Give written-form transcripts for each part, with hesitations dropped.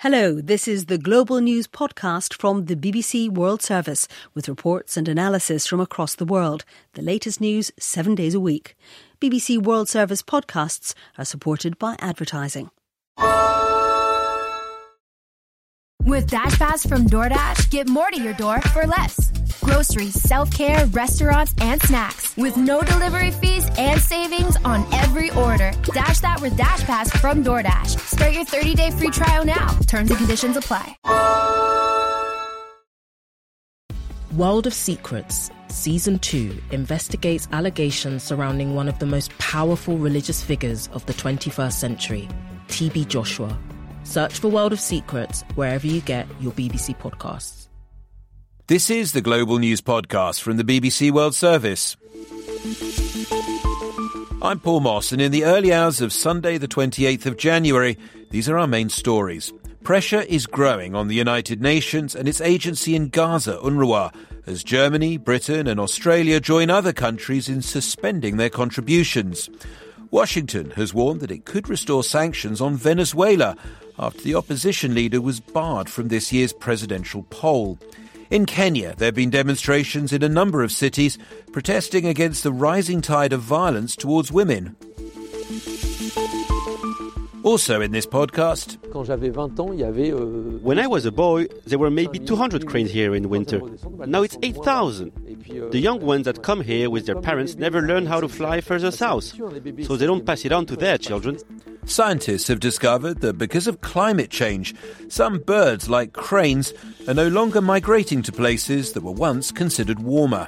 Hello, this is the Global News podcast from the BBC World Service with reports and analysis from across the world. The latest news 7 days a week. BBC World Service podcasts are supported by advertising. With DashPass from DoorDash, get more to your door for less. Groceries, self-care, restaurants, and snacks. With no delivery fees and savings on every order. Dash that with DashPass from DoorDash. Start your 30-day free trial now. Terms and conditions apply. World of Secrets, Season 2 investigates allegations surrounding one of the most powerful religious figures of the 21st century, TB Joshua. Search for World of Secrets wherever you get your BBC podcasts. This is the Global News Podcast from the BBC World Service. I'm Paul Moss, and in the early hours of Sunday the 28th of January, these are our main stories. Pressure is growing on the United Nations and its agency in Gaza, UNRWA, as Germany, Britain and Australia join other countries in suspending their contributions. Washington has warned that it could restore sanctions on Venezuela after the opposition leader was barred from this year's presidential poll. In Kenya, there have been demonstrations in a number of cities protesting against the rising tide of violence towards women. Also in this podcast, when I was a boy, there were maybe 200 cranes here in winter. Now it's 8,000. The young ones that come here with their parents never learn how to fly further south, so they don't pass it on to their children. Scientists have discovered that because of climate change, some birds, like cranes, are no longer migrating to places that were once considered warmer.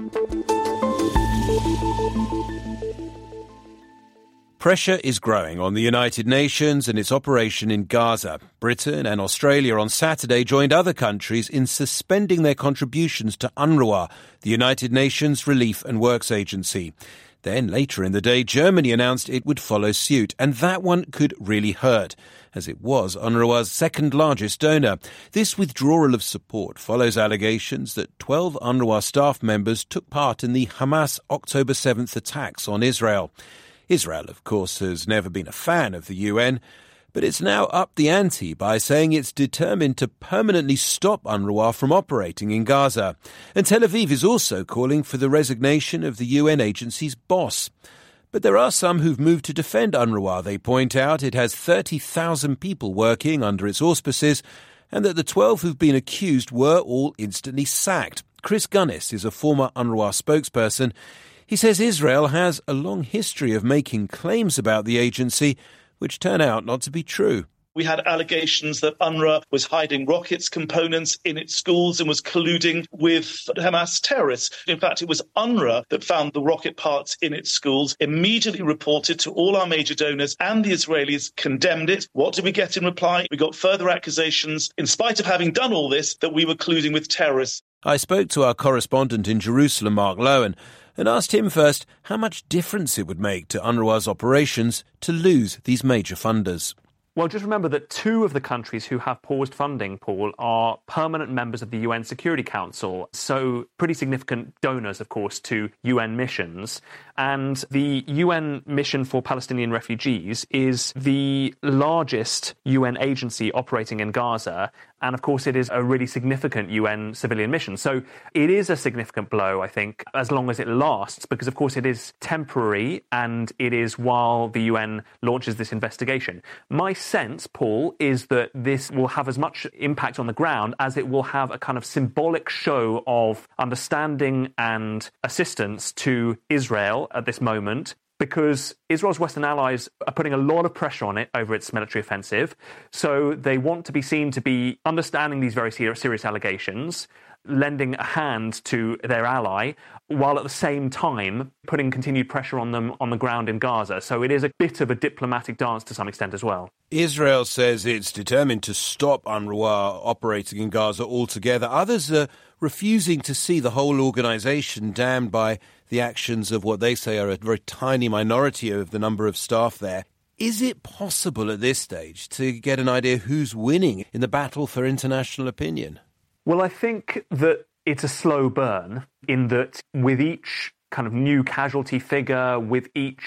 Pressure is growing on the United Nations and its operation in Gaza. Britain and Australia on Saturday joined other countries in suspending their contributions to UNRWA, the United Nations Relief and Works Agency. Then, later in the day, Germany announced it would follow suit, and that one could really hurt, as it was UNRWA's second largest donor. This withdrawal of support follows allegations that 12 UNRWA staff members took part in the Hamas October 7th attacks on Israel. Israel, of course, has never been a fan of the UN, but it's now upped the ante by saying it's determined to permanently stop UNRWA from operating in Gaza. And Tel Aviv is also calling for the resignation of the UN agency's boss. But there are some who've moved to defend UNRWA. They point out it has 30,000 people working under its auspices, and that the 12 who've been accused were all instantly sacked. Chris Gunnis is a former UNRWA spokesperson. He says Israel has a long history of making claims about the agency, which turn out not to be true. We had allegations that UNRWA was hiding rockets components in its schools and was colluding with Hamas terrorists. In fact, it was UNRWA that found the rocket parts in its schools, immediately reported to all our major donors, and the Israelis condemned it. What did we get in reply? We got further accusations, in spite of having done all this, that we were colluding with terrorists. I spoke to our correspondent in Jerusalem, Mark Lowen, and asked him first how much difference it would make to UNRWA's operations to lose these major funders. Well, just remember that two of the countries who have paused funding, Paul, are permanent members of the UN Security Council, so pretty significant donors, of course, to UN missions. And the UN Mission for Palestinian Refugees is the largest UN agency operating in Gaza. And of course, it is a really significant UN civilian mission. So it is a significant blow, I think, as long as it lasts, because of course it is temporary and it is while the UN launches this investigation. My sense, Paul, is that this will have as much impact on the ground as it will have a kind of symbolic show of understanding and assistance to Israel at this moment, because Israel's Western allies are putting a lot of pressure on it over its military offensive. So they want to be seen to be understanding these very serious allegations, lending a hand to their ally, while at the same time putting continued pressure on them on the ground in Gaza. So it is a bit of a diplomatic dance to some extent as well. Israel says it's determined to stop UNRWA operating in Gaza altogether. Others are refusing to see the whole organisation damned by the actions of what they say are a very tiny minority of the number of staff there. Is it possible at this stage to get an idea who's winning in the battle for international opinion? Well, I think that it's a slow burn in that with each kind of new casualty figure, with each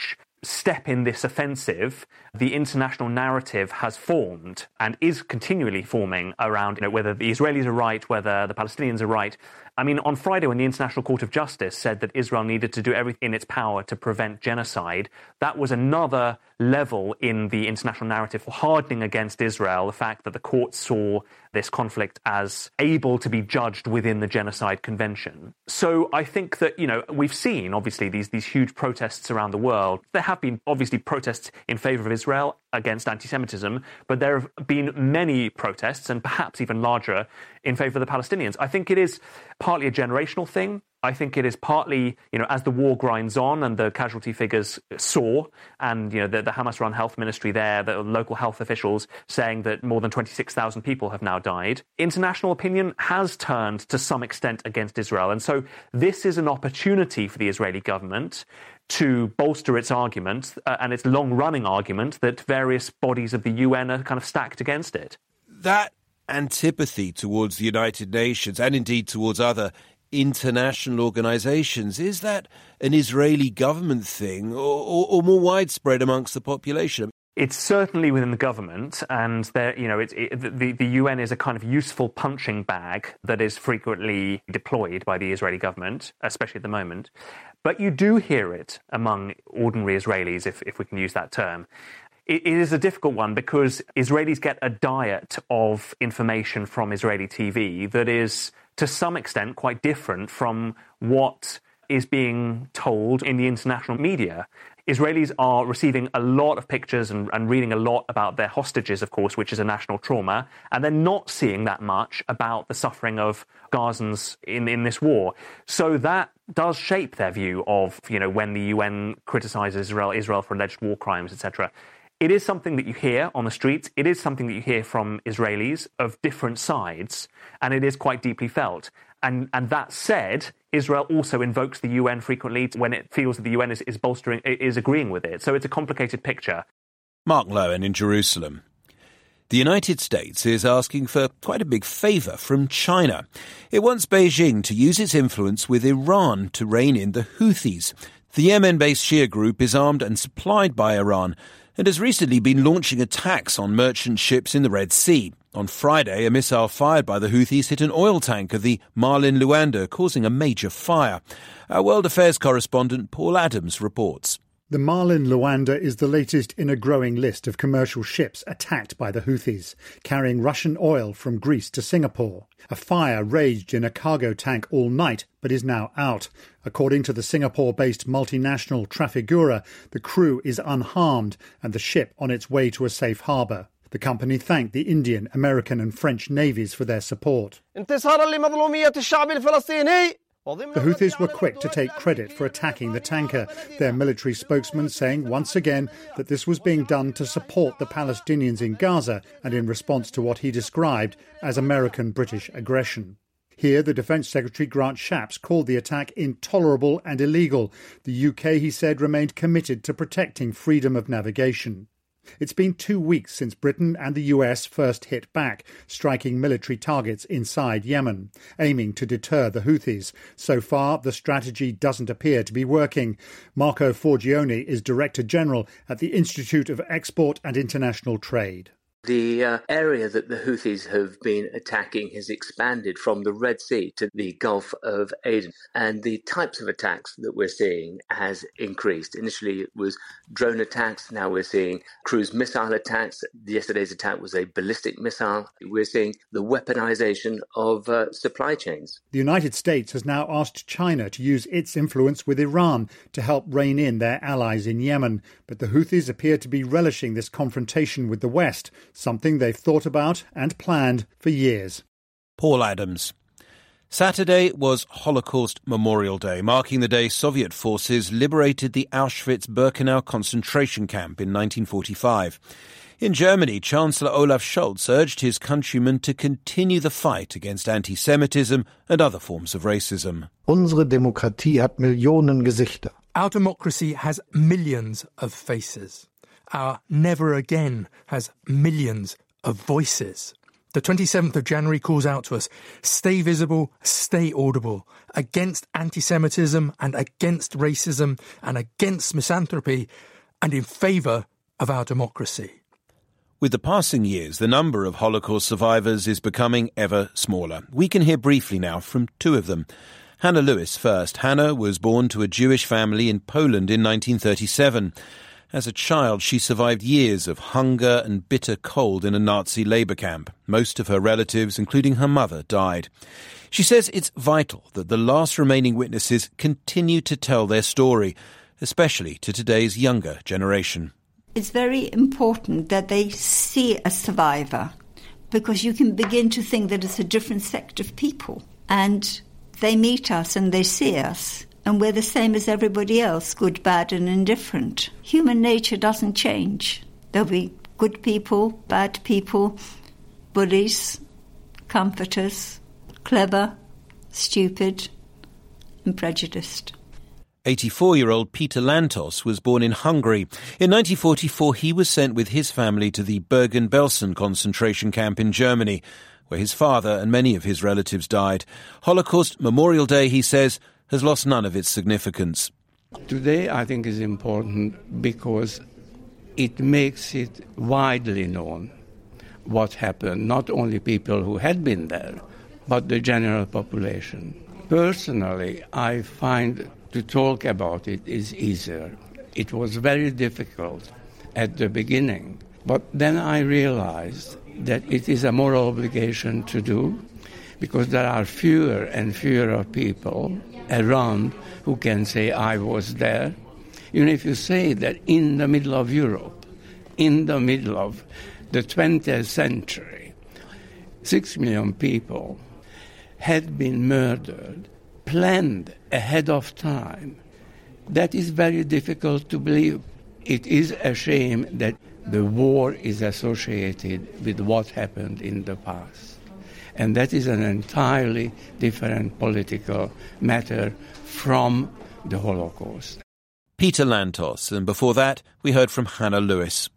step in this offensive, the international narrative has formed and is continually forming around whether the Israelis are right, whether the Palestinians are right. I mean, on Friday, when the International Court of Justice said that Israel needed to do everything in its power to prevent genocide, that was another level in the international narrative hardening against Israel, the fact that the court saw this conflict as able to be judged within the Genocide Convention. So I think that, we've seen, obviously, these huge protests around the world. There have been, obviously, protests in favour of Israel against anti-Semitism, but there have been many protests, and perhaps even larger, in favour of the Palestinians. I think it is partly a generational thing. I think it is partly, as the war grinds on and the casualty figures soar, and, the Hamas-run health ministry there, the local health officials saying that more than 26,000 people have now died. International opinion has turned to some extent against Israel. And so this is an opportunity for the Israeli government to bolster its argument and its long-running argument that various bodies of the UN are kind of stacked against it. That antipathy towards the United Nations and indeed towards other international organizations, is that an Israeli government thing or more widespread amongst the population? It's certainly within the government, and the UN is a kind of useful punching bag that is frequently deployed by the Israeli government, especially at the moment. But you do hear it among ordinary Israelis, if we can use that term. It is a difficult one because Israelis get a diet of information from Israeli TV that is, to some extent, quite different from what is being told in the international media. Israelis are receiving a lot of pictures and reading a lot about their hostages, of course, which is a national trauma, and they're not seeing that much about the suffering of Gazans in this war. So that does shape their view of, when the UN criticizes Israel for alleged war crimes, etc. It is something that you hear on the streets. It is something that you hear from Israelis of different sides, and it is quite deeply felt. And that said, Israel also invokes the UN frequently when it feels that the UN is agreeing with it. So it's a complicated picture. Mark Lowen in Jerusalem. The United States is asking for quite a big favour from China. It wants Beijing to use its influence with Iran to rein in the Houthis. The Yemen-based Shia group is armed and supplied by Iran and has recently been launching attacks on merchant ships in the Red Sea. On Friday, a missile fired by the Houthis hit an oil tanker, the Marlin Luanda, causing a major fire. Our World Affairs correspondent Paul Adams reports. The Marlin Luanda is the latest in a growing list of commercial ships attacked by the Houthis, carrying Russian oil from Greece to Singapore. A fire raged in a cargo tank all night, but is now out. According to the Singapore-based multinational Trafigura, the crew is unharmed and the ship on its way to a safe harbour. The company thanked the Indian, American and French navies for their support. The Houthis were quick to take credit for attacking the tanker, their military spokesman saying once again that this was being done to support the Palestinians in Gaza and in response to what he described as American-British aggression. Here, the Defence Secretary Grant Shapps called the attack intolerable and illegal. The UK, he said, remained committed to protecting freedom of navigation. It's been 2 weeks since Britain and the US first hit back, striking military targets inside Yemen, aiming to deter the Houthis. So far, the strategy doesn't appear to be working. Marco Forgione is Director General at the Institute of Export and International Trade. The area that the Houthis have been attacking has expanded from the Red Sea to the Gulf of Aden. And the types of attacks that we're seeing has increased. Initially, it was drone attacks. Now we're seeing cruise missile attacks. Yesterday's attack was a ballistic missile. We're seeing the weaponization of supply chains. The United States has now asked China to use its influence with Iran to help rein in their allies in Yemen. But the Houthis appear to be relishing this confrontation with the West, something they've thought about and planned for years. Paul Adams. Saturday was Holocaust Memorial Day, marking the day Soviet forces liberated the Auschwitz-Birkenau concentration camp in 1945. In Germany, Chancellor Olaf Scholz urged his countrymen to continue the fight against anti-Semitism and other forms of racism. Unsere Demokratie hat Millionen Gesichter. Our democracy has millions of faces. Our Never Again has millions of voices. The 27th of January calls out to us, stay visible, stay audible, against anti-Semitism and against racism and against misanthropy and in favour of our democracy. With the passing years, the number of Holocaust survivors is becoming ever smaller. We can hear briefly now from two of them. Hannah Lewis first. Hannah was born to a Jewish family in Poland in 1937. As a child, she survived years of hunger and bitter cold in a Nazi labour camp. Most of her relatives, including her mother, died. She says it's vital that the last remaining witnesses continue to tell their story, especially to today's younger generation. It's very important that they see a survivor, because you can begin to think that it's a different sect of people. And they meet us and they see us, and we're the same as everybody else, good, bad and indifferent. Human nature doesn't change. There'll be good people, bad people, bullies, comforters, clever, stupid and prejudiced. 84-year-old Peter Lantos was born in Hungary. In 1944, he was sent with his family to the Bergen-Belsen concentration camp in Germany, where his father and many of his relatives died. Holocaust Memorial Day, he says, has lost none of its significance. Today, I think, is important because it makes it widely known what happened, not only people who had been there, but the general population. Personally, I find to talk about it is easier. It was very difficult at the beginning, but then I realized that it is a moral obligation to do, because there are fewer and fewer people around who can say, I was there. Even if you say that in the middle of Europe, in the middle of the 20th century, 6 million people had been murdered, planned ahead of time, that is very difficult to believe. It is a shame that the war is associated with what happened in the past. And that is an entirely different political matter from the Holocaust. Peter Lantos, and before that, we heard from Hannah Lewis.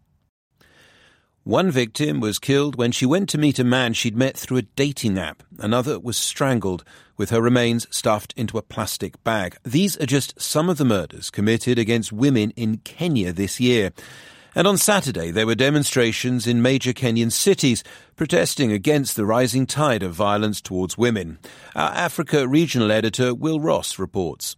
One victim was killed when she went to meet a man she'd met through a dating app. Another was strangled, with her remains stuffed into a plastic bag. These are just some of the murders committed against women in Kenya this year. And on Saturday, there were demonstrations in major Kenyan cities protesting against the rising tide of violence towards women. Our Africa regional editor, Will Ross, reports.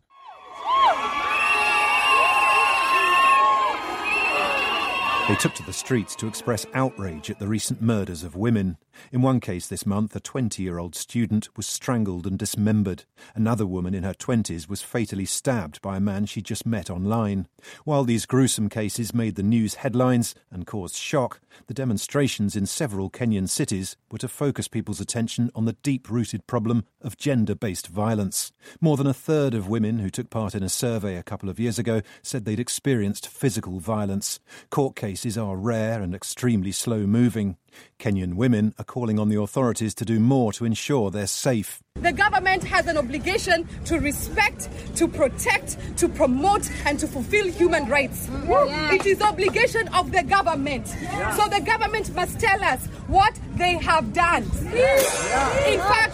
They took to the streets to express outrage at the recent murders of women. In one case this month, a 20-year-old student was strangled and dismembered. Another woman in her 20s was fatally stabbed by a man she just met online. While these gruesome cases made the news headlines and caused shock, the demonstrations in several Kenyan cities were to focus people's attention on the deep-rooted problem of gender-based violence. More than a third of women who took part in a survey a couple of years ago said they'd experienced physical violence. Court cases are rare and extremely slow-moving. Kenyan women are calling on the authorities to do more to ensure they're safe. The government has an obligation to respect, to protect, to promote and to fulfill human rights. Yeah. It is obligation of the government. Yeah. So the government must tell us what they have done. Yeah.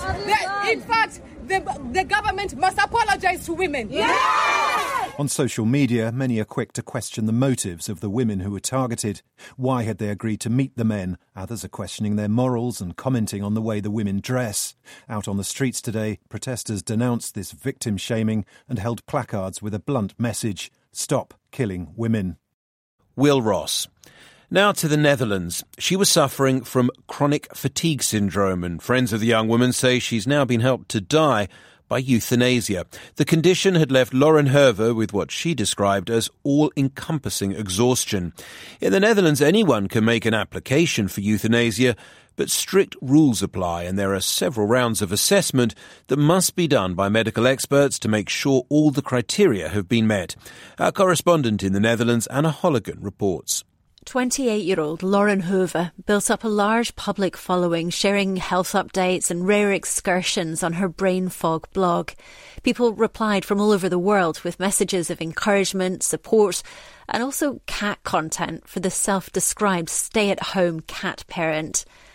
In fact, the government must apologize to women. Yeah. On social media, many are quick to question the motives of the women who were targeted. Why had they agreed to meet the men? Others are questioning their morals and commenting on the way the women dress. Out on the streets today, protesters denounced this victim shaming and held placards with a blunt message: stop killing women. Will Ross. Now to the Netherlands. She was suffering from chronic fatigue syndrome, and friends of the young woman say she's now been helped to die by euthanasia. The condition had left Lauren Herver with what she described as all-encompassing exhaustion. In the Netherlands, anyone can make an application for euthanasia, but strict rules apply, and there are several rounds of assessment that must be done by medical experts to make sure all the criteria have been met. Our correspondent in the Netherlands, Anna Holligan, reports. 28-year-old Lauren Hoover built up a large public following, sharing health updates and rare excursions on her Brain Fog blog. People replied from all over the world with messages of encouragement, support, and also cat content for the self-described stay-at-home cat parent.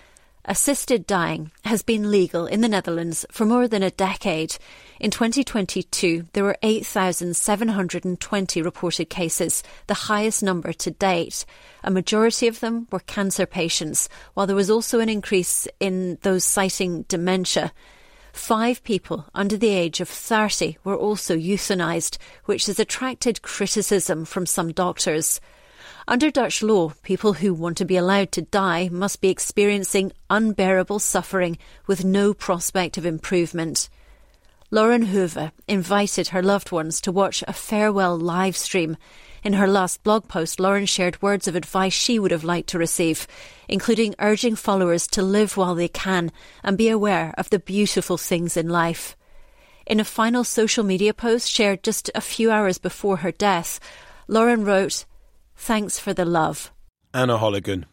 Assisted dying has been legal in the Netherlands for more than a decade. In 2022, there were 8,720 reported cases, the highest number to date. A majority of them were cancer patients, while there was also an increase in those citing dementia. 5 people under the age of 30 were also euthanised, which has attracted criticism from some doctors. Under Dutch law, people who want to be allowed to die must be experiencing unbearable suffering with no prospect of improvement. Lauren Hoover invited her loved ones to watch a farewell live stream. In her last blog post, Lauren shared words of advice she would have liked to receive, including urging followers to live while they can and be aware of the beautiful things in life. In a final social media post shared just a few hours before her death, Lauren wrote, "Thanks for the love." Anna Holligan.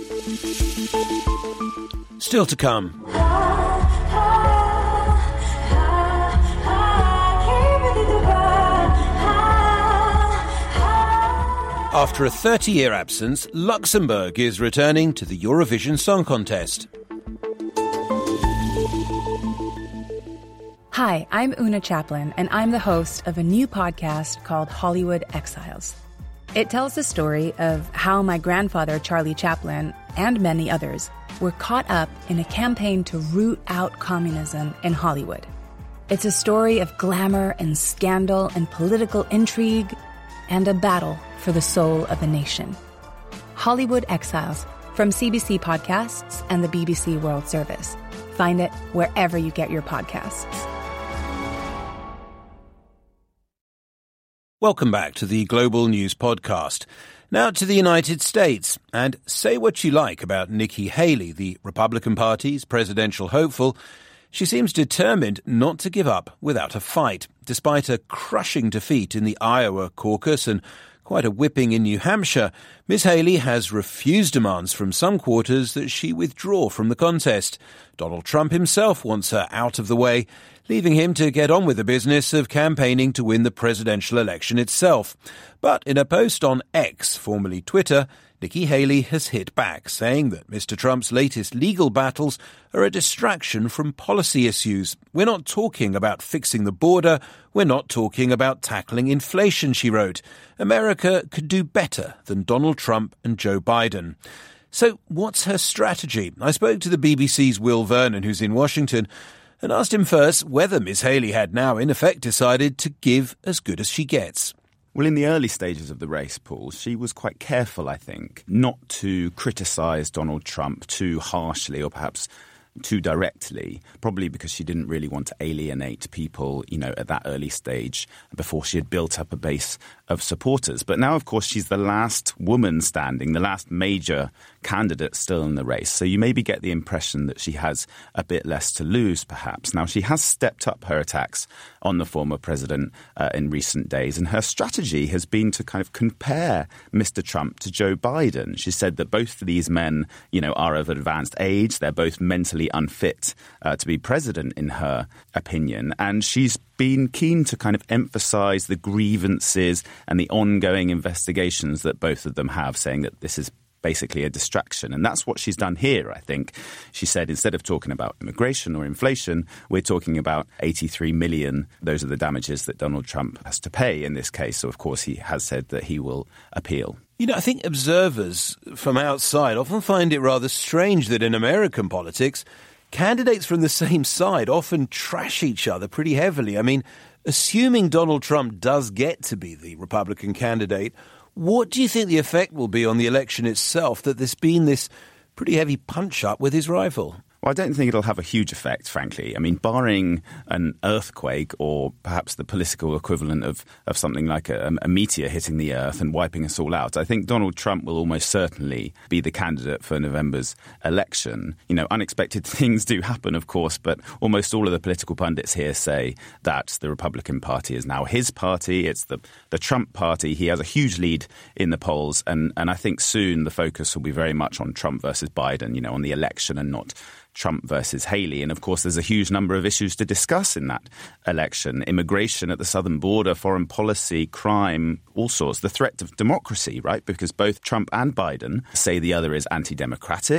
Still to come. After a 30-year absence, Luxembourg is returning to the Eurovision Song Contest. Hi, I'm Una Chaplin, and I'm the host of a new podcast called Hollywood Exiles. It tells the story of how my grandfather, Charlie Chaplin, and many others were caught up in a campaign to root out communism in Hollywood. It's a story of glamour and scandal and political intrigue and a battle for the soul of a nation. Hollywood Exiles from CBC Podcasts and the BBC World Service. Find it wherever you get your podcasts. Welcome back to the Global News Podcast. Now to the United States. And say what you like about Nikki Haley, the Republican Party's presidential hopeful, she seems determined not to give up without a fight, despite a crushing defeat in the Iowa caucus and quite a whipping in New Hampshire. Ms. Haley has refused demands from some quarters that she withdraw from the contest. Donald Trump himself wants her out of the way, leaving him to get on with the business of campaigning to win the presidential election itself. But in a post on X, formerly Twitter, Nikki Haley has hit back, saying that Mr. Trump's latest legal battles are a distraction from policy issues. We're not talking about fixing the border. We're not talking about tackling inflation, she wrote. America could do better than Donald Trump and Joe Biden. So what's her strategy? I spoke to the BBC's Will Vernon, who's in Washington, and asked him first whether Ms. Haley had now in effect decided to give as good as she gets. Well, in the early stages of the race, Paul, she was quite careful, I think, not to criticise Donald Trump too harshly or perhaps too directly, probably because she didn't really want to alienate people, at that early stage before she had built up a base of supporters. But now, of course, she's the last woman standing, the last major candidate still in the race. So you maybe get the impression that she has a bit less to lose, perhaps. Now, she has stepped up her attacks on the former president in recent days, and her strategy has been to kind of compare Mr. Trump to Joe Biden. She said that both of these men, are of advanced age. They're both mentally unfit to be president, in her opinion. And she's been keen to kind of emphasize the grievances and the ongoing investigations that both of them have, saying that this is basically a distraction. And that's what she's done here, I think. She said, instead of talking about immigration or inflation, we're talking about 83 million. Those are the damages that Donald Trump has to pay in this case. So, of course, he has said that he will appeal. I think observers from outside often find it rather strange that in American politics, candidates from the same side often trash each other pretty heavily. I mean, assuming Donald Trump does get to be the Republican candidate, what do you think the effect will be on the election itself, that there's been this pretty heavy punch-up with his rival? Well, I don't think it'll have a huge effect, frankly. I mean, barring an earthquake or perhaps the political equivalent of something like a meteor hitting the earth and wiping us all out, I think Donald Trump will almost certainly be the candidate for November's election. Unexpected things do happen, of course, but almost all of the political pundits here say that the Republican Party is now his party. It's the Trump party. He has a huge lead in the polls, and I think soon the focus will be very much on Trump versus Biden, on the election and not Trump versus Haley. And of course, there's a huge number of issues to discuss in that election. Immigration at the southern border, foreign policy, crime, all sorts. The threat of democracy, right? Because both Trump and Biden say the other is anti-democratic.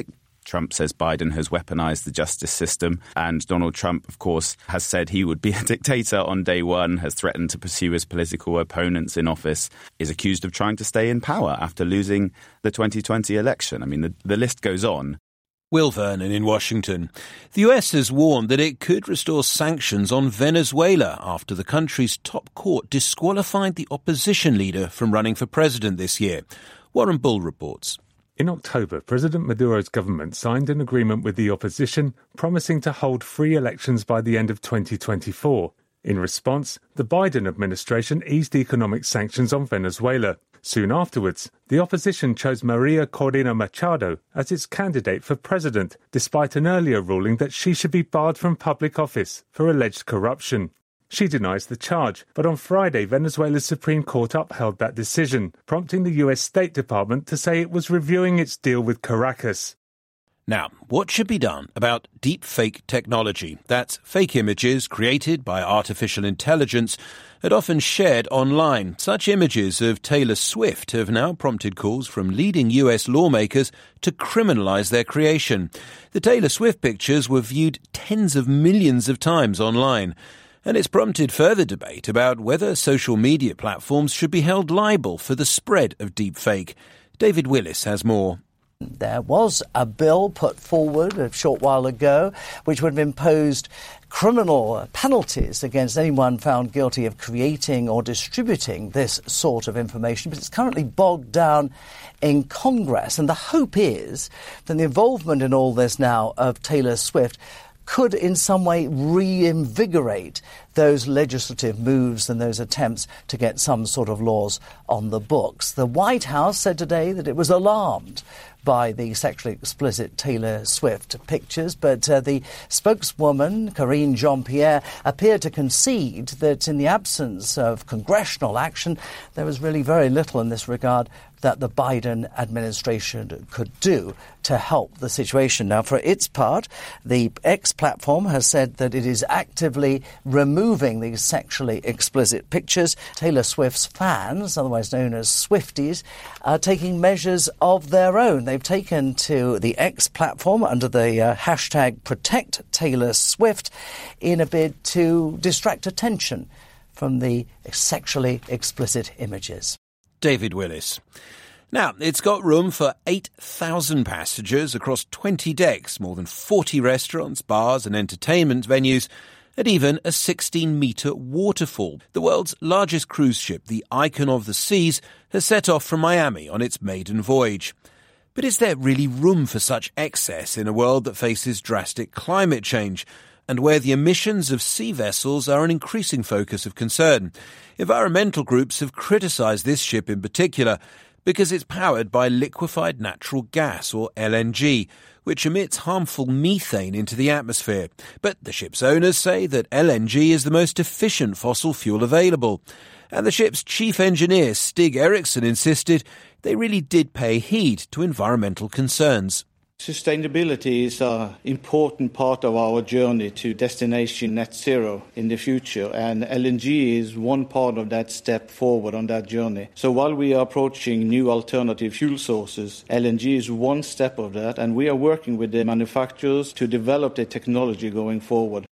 Trump says Biden has weaponized the justice system, and Donald Trump, of course, has said he would be a dictator on day one, has threatened to pursue his political opponents in office, is accused of trying to stay in power after losing the 2020 election. I mean, the list goes on. Will Vernon in Washington. The US has warned that it could restore sanctions on Venezuela after the country's top court disqualified the opposition leader from running for president this year. Warren Bull reports. In October, President Maduro's government signed an agreement with the opposition promising to hold free elections by the end of 2024. In response, the Biden administration eased economic sanctions on Venezuela. Soon afterwards, the opposition chose Maria Corina Machado as its candidate for president, despite an earlier ruling that she should be barred from public office for alleged corruption. She denies the charge, but on Friday, Venezuela's Supreme Court upheld that decision, prompting the US State Department to say it was reviewing its deal with Caracas. Now, what should be done about deepfake technology? That's fake images created by artificial intelligence and often shared online. Such images of Taylor Swift have now prompted calls from leading US lawmakers to criminalize their creation. The Taylor Swift pictures were viewed tens of millions of times online. And it's prompted further debate about whether social media platforms should be held liable for the spread of deepfake. David Willis has more. There was a bill put forward a short while ago which would have imposed criminal penalties against anyone found guilty of creating or distributing this sort of information, but it's currently bogged down in Congress. And the hope is that the involvement in all this now of Taylor Swift could in some way reinvigorate those legislative moves and those attempts to get some sort of laws on the books. The White House said today that it was alarmed by the sexually explicit Taylor Swift pictures, but the spokeswoman, Karine Jean-Pierre, appeared to concede that in the absence of congressional action, there was really very little in this regard that the Biden administration could do to help the situation. Now, for its part, the X platform has said that it is actively removing these sexually explicit pictures. Taylor Swift's fans, otherwise known as Swifties, are taking measures of their own. They've taken to the X platform under the hashtag #ProtectTaylorSwift in a bid to distract attention from the sexually explicit images. David Willis. Now, it's got room for 8,000 passengers across 20 decks, more than 40 restaurants, bars and entertainment venues, and even a 16-metre waterfall. The world's largest cruise ship, the Icon of the Seas, has set off from Miami on its maiden voyage. But is there really room for such excess in a world that faces drastic climate change, and where the emissions of sea vessels are an increasing focus of concern? Environmental groups have criticised this ship in particular because it's powered by liquefied natural gas, or LNG, which emits harmful methane into the atmosphere. But the ship's owners say that LNG is the most efficient fossil fuel available. And the ship's chief engineer, Stig Eriksson, insisted they really did pay heed to environmental concerns. Sustainability is an important part of our journey to destination net zero in the future, and LNG is one part of that step forward on that journey. So while we are approaching new alternative fuel sources, LNG is one step of that, and we are working with the manufacturers to develop the technology going forward.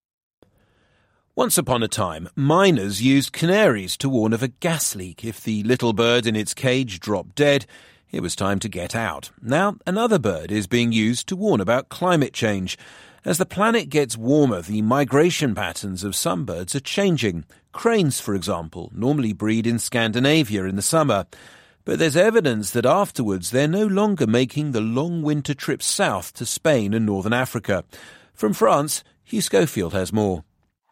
Once upon a time, miners used canaries to warn of a gas leak. If the little bird in its cage dropped dead, it was time to get out. Now, another bird is being used to warn about climate change. As the planet gets warmer, the migration patterns of some birds are changing. Cranes, for example, normally breed in Scandinavia in the summer. But there's evidence that afterwards they're no longer making the long winter trips south to Spain and northern Africa. From France, Hugh Schofield has more.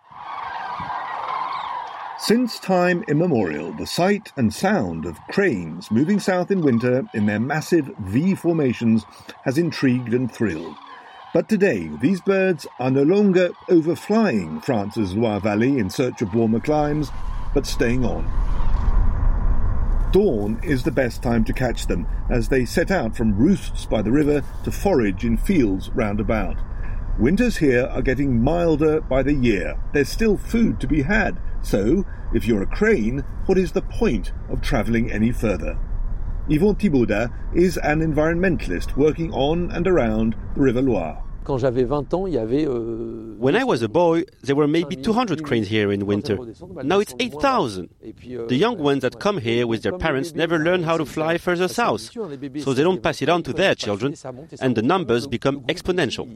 Since time immemorial, the sight and sound of cranes moving south in winter in their massive V formations has intrigued and thrilled. But today, these birds are no longer overflying France's Loire Valley in search of warmer climes, but staying on. Dawn is the best time to catch them, as they set out from roosts by the river to forage in fields round about. Winters here are getting milder by the year. There's still food to be had, so if you're a crane, what is the point of travelling any further? Yvon Thibaudat is an environmentalist working on and around the River Loire. When I was a boy, there were maybe 200 cranes here in winter. Now it's 8,000. The young ones that come here with their parents never learn how to fly further south, so they don't pass it on to their children, and the numbers become exponential.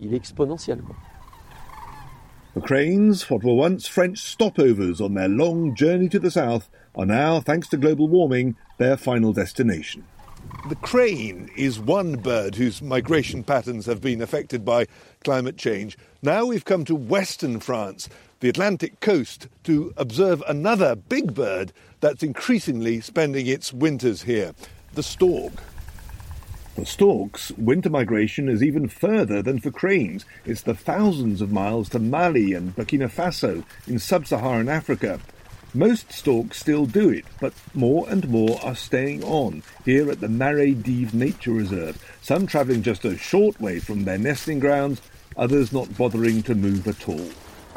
The cranes, what were once French stopovers on their long journey to the south, are now, thanks to global warming, their final destination. The crane is one bird whose migration patterns have been affected by climate change. Now we've come to western France, the Atlantic coast, to observe another big bird that's increasingly spending its winters here, the stork. For storks, winter migration is even further than for cranes. It's the thousands of miles to Mali and Burkina Faso in sub-Saharan Africa. Most storks still do it, but more and more are staying on here at the Marais d'Yves Nature Reserve, some travelling just a short way from their nesting grounds, others not bothering to move at all.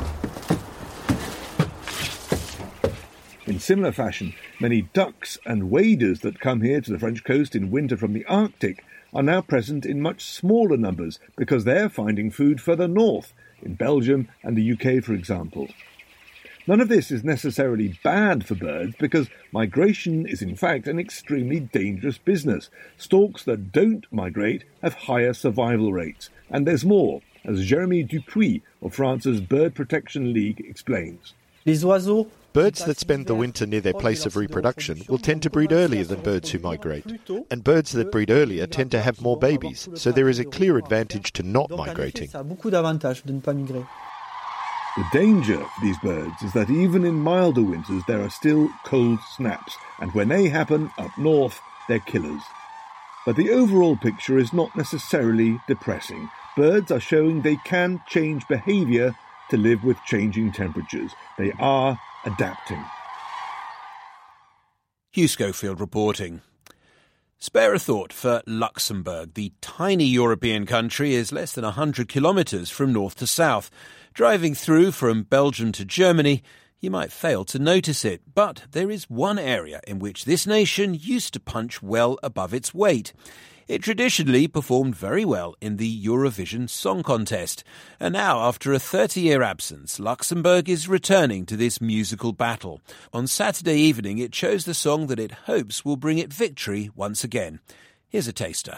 In similar fashion, many ducks and waders that come here to the French coast in winter from the Arctic are now present in much smaller numbers because they're finding food further north, in Belgium and the UK, for example. None of this is necessarily bad for birds because migration is in fact an extremely dangerous business. Storks that don't migrate have higher survival rates. And there's more, as Jérémy Dupuis of France's Bird Protection League explains. Birds that spend the winter near their place of reproduction will tend to breed earlier than birds who migrate. And birds that breed earlier tend to have more babies, so there is a clear advantage to not migrating. The danger for these birds is that even in milder winters there are still cold snaps, and when they happen up north, they're killers. But the overall picture is not necessarily depressing. Birds are showing they can change behaviour to live with changing temperatures. They are adapting. Hugh Schofield reporting. Spare a thought for Luxembourg. The tiny European country is less than 100 kilometres from north to south. Driving through from Belgium to Germany, you might fail to notice it. But there is one area in which this nation used to punch well above its weight. It traditionally performed very well in the Eurovision Song Contest. And now, after a 30-year absence, Luxembourg is returning to this musical battle. On Saturday evening, it chose the song that it hopes will bring it victory once again. Here's a taster.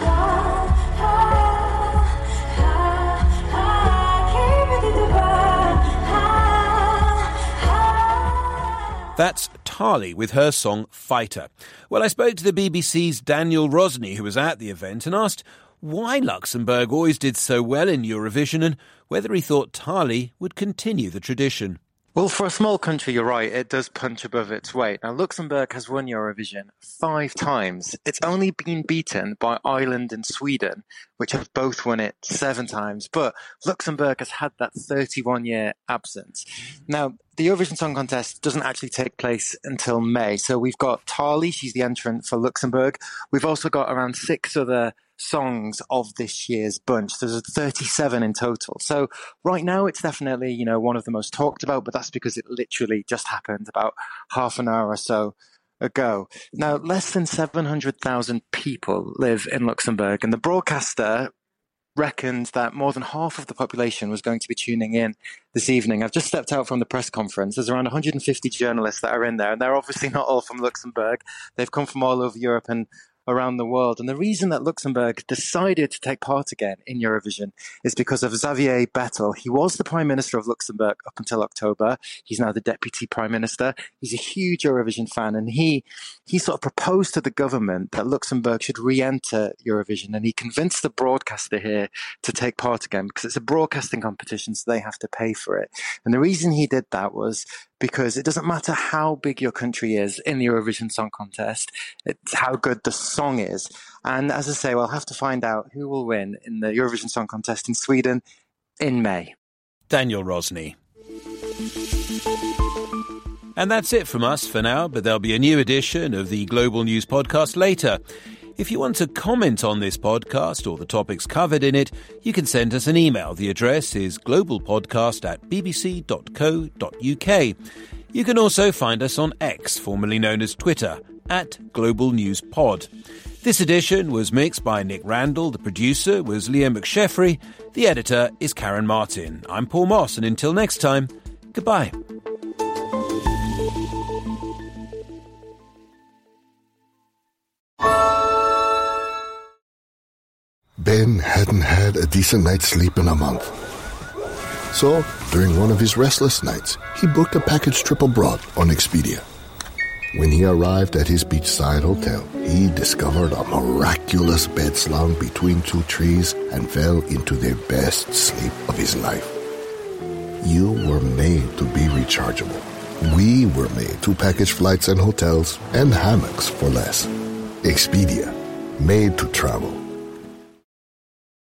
That's Tali with her song Fighter. Well, I spoke to the BBC's Daniel Rosney, who was at the event, and asked why Luxembourg always did so well in Eurovision and whether he thought Tali would continue the tradition. Well, for a small country, you're right, it does punch above its weight. Now, Luxembourg has won Eurovision 5 times. It's only been beaten by Ireland and Sweden, which have both won it 7 times. But Luxembourg has had that 31-year absence. Now, the Eurovision Song Contest doesn't actually take place until May. So we've got Tali, she's the entrant for Luxembourg. We've also got around 6 other songs of this year's bunch. There's 37 in total. So right now it's definitely, one of the most talked about, but that's because it literally just happened about half an hour or so ago. Now, less than 700,000 people live in Luxembourg, and the broadcaster reckoned that more than half of the population was going to be tuning in this evening. I've just stepped out from the press conference. There's around 150 journalists that are in there, and they're obviously not all from Luxembourg. They've come from all over Europe and around the world. And the reason that Luxembourg decided to take part again in Eurovision is because of Xavier Bettel. He was the Prime Minister of Luxembourg up until October. He's now the Deputy Prime Minister. He's a huge Eurovision fan, and he sort of proposed to the government that Luxembourg should re-enter Eurovision, and he convinced the broadcaster here to take part again because it's a broadcasting competition, so they have to pay for it. And the reason he did that was because it doesn't matter how big your country is in the Eurovision Song Contest, it's how good the song is. And as I say, we'll have to find out who will win in the Eurovision Song Contest in Sweden in May. Daniel Rosney. And that's it from us for now, but there'll be a new edition of the Global News Podcast later. If you want to comment on this podcast or the topics covered in it, you can send us an email. The address is globalpodcast@bbc.co.uk. You can also find us on X, formerly known as Twitter, @globalnewspod. This edition was mixed by Nick Randall, the producer was Liam McSheffrey, the editor is Karen Martin. I'm Paul Moss, and until next time, goodbye. Ben hadn't had a decent night's sleep in a month. So, during one of his restless nights, he booked a package trip abroad on Expedia. When he arrived at his beachside hotel, he discovered a miraculous bed slung between two trees and fell into the best sleep of his life. You were made to be rechargeable. We were made to package flights and hotels and hammocks for less. Expedia, made to travel.